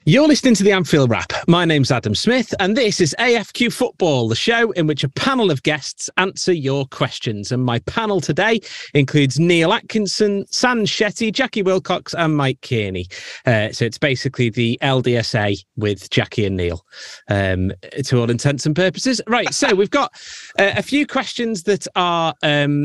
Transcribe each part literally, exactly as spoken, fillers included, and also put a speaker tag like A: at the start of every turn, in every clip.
A: You're listening to the Anfield Wrap. My name's Adam Smith, and this is A F Q Football, the show in which a panel of guests answer your questions. And my panel today includes Neil Atkinson, San Shetty, Jackie Wilcox, and Mike Kearney. Uh, so it's basically the L D S A with Jackie and Neil, um, to all intents and purposes. Right, so we've got uh, a few questions that are... Um,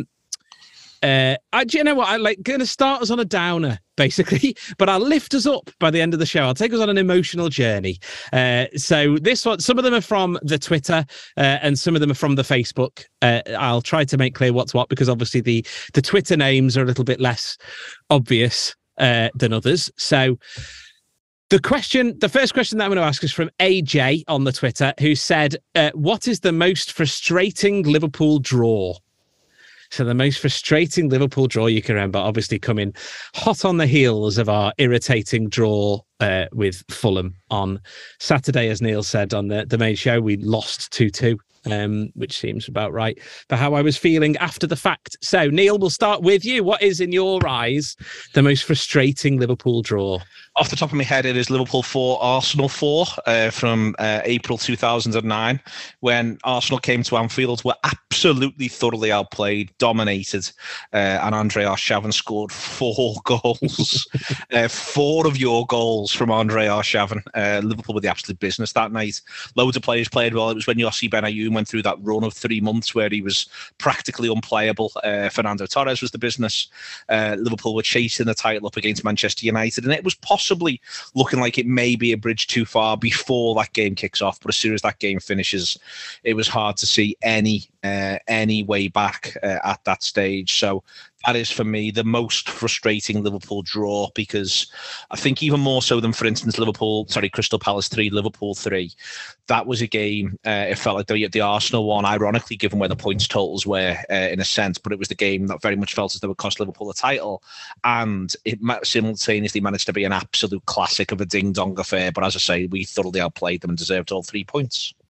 A: Uh, I, do you know what? I'm like going to start us on a downer, basically, but I'll lift us up by the end of the show. I'll take us on an emotional journey. Uh, so this one, some of them are from the Twitter, uh, and some of them are from the Facebook. Uh, I'll try to make clear what's what, because obviously the the Twitter names are a little bit less obvious uh, than others. So the question, the first question that I'm going to ask is from A J on the Twitter, who said, uh, "What is the most frustrating Liverpool draw?" So the most frustrating Liverpool draw you can remember, obviously coming hot on the heels of our irritating draw uh, with Fulham on Saturday, as Neil said on the, the main show. We lost two two, um, which seems about right for how I was feeling after the fact. So, Neil, we'll start with you. What is, in your eyes, the most frustrating Liverpool draw?
B: Off the top of my head, it is Liverpool four, Arsenal four uh, from uh, April two thousand nine, when Arsenal came to Anfield, were absolutely thoroughly outplayed, dominated, uh, and Andre Arshavin scored four goals. uh, four of your goals from Andre Arshavin. Uh, Liverpool were the absolute business that night. Loads of players played well. It was when Yossi Benayoun went through that run of three months where he was practically unplayable. Uh, Fernando Torres was the business. Uh, Liverpool were chasing the title up against Manchester United, and it was possible Possibly looking like it may be a bridge too far before that game kicks off, but as soon as that game finishes, it was hard to see any uh, any way back uh, at that stage. So that is, for me, the most frustrating Liverpool draw, because I think even more so than, for instance, Liverpool, sorry, Crystal Palace three, Liverpool three, that was a game, uh, it felt like the, the Arsenal one, ironically, given where the points totals were, uh, in a sense, but it was the game that very much felt as though it cost Liverpool the title, and it simultaneously managed to be an absolute classic of a ding-dong affair, but as I say, we thoroughly outplayed them and deserved all three points.